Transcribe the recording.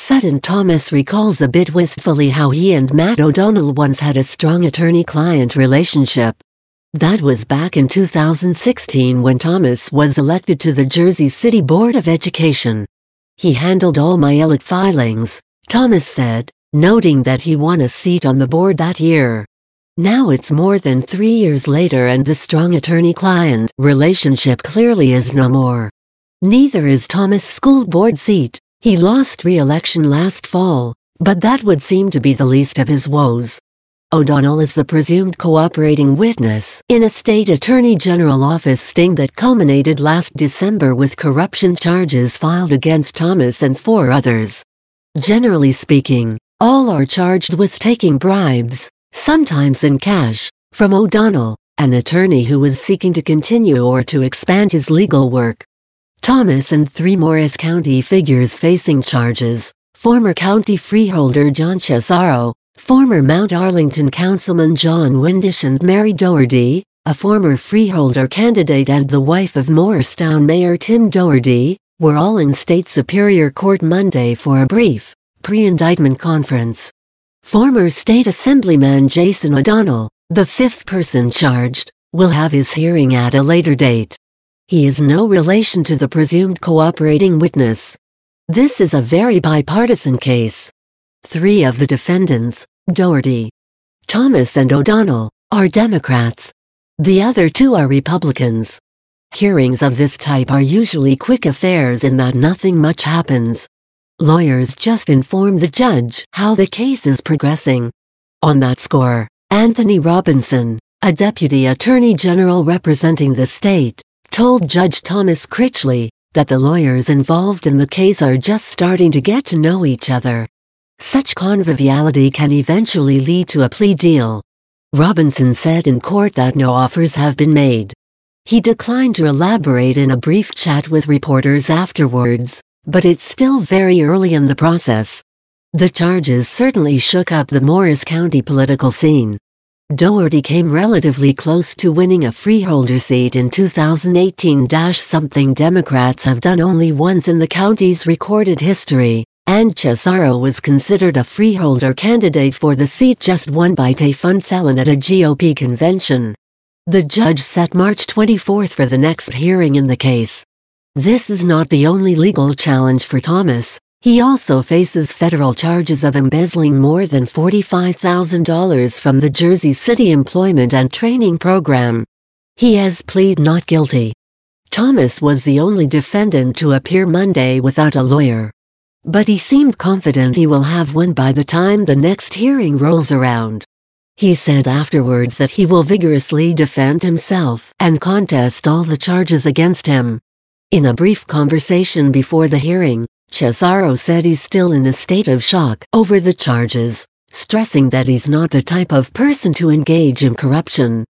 sudden, Thomas recalls a bit wistfully how he and Matt O'Donnell once had a strong attorney-client relationship. That was back in 2016 when Thomas was elected to the Jersey City Board of Education. He handled all my ELEC filings, Thomas said, noting that he won a seat on the board that year. Now it's more than 3 years later and the strong attorney-client relationship clearly is no more. Neither is Thomas' school board seat. He lost re-election last fall, but that would seem to be the least of his woes. O'Donnell is the presumed cooperating witness in a state attorney general office sting that culminated last December with corruption charges filed against Thomas and 4 others. Generally speaking, all are charged with taking bribes, sometimes in cash, from O'Donnell, an attorney who was seeking to continue or to expand his legal work. Thomas and 3 Morris County figures facing charges: former county freeholder John Cesaro, former Mount Arlington Councilman John Windisch, and Mary Doherty, a former freeholder candidate and the wife of Morristown Mayor Tim Doherty, were all in State Superior Court Monday for a brief, pre-indictment conference. Former State Assemblyman Jason O'Donnell, the 5th person charged, will have his hearing at a later date. He is no relation to the presumed cooperating witness. This is a very bipartisan case. 3 of the defendants, Doherty, Thomas and O'Donnell, are Democrats. The other 2 are Republicans. Hearings of this type are usually quick affairs in that nothing much happens. Lawyers just inform the judge how the case is progressing. On that score, Anthony Robinson, a deputy attorney general representing the state, told Judge Thomas Critchley that the lawyers involved in the case are just starting to get to know each other. Such conviviality can eventually lead to a plea deal. Robinson said in court that no offers have been made. He declined to elaborate in a brief chat with reporters afterwards, but it's still very early in the process. The charges certainly shook up the Morris County political scene. Doherty came relatively close to winning a freeholder seat in 2018, something Democrats have done only once in the county's recorded history, and Cesaro was considered a freeholder candidate for the seat just won by Tay Funsellan at a GOP convention. The judge set March 24 for the next hearing in the case. This is not the only legal challenge for Thomas. He also faces federal charges of embezzling more than $45,000 from the Jersey City Employment and Training Program. He has pleaded not guilty. Thomas was the only defendant to appear Monday without a lawyer. But he seemed confident he will have one by the time the next hearing rolls around. He said afterwards that he will vigorously defend himself and contest all the charges against him. In a brief conversation before the hearing, Cesaro said he's still in a state of shock over the charges, stressing that he's not the type of person to engage in corruption.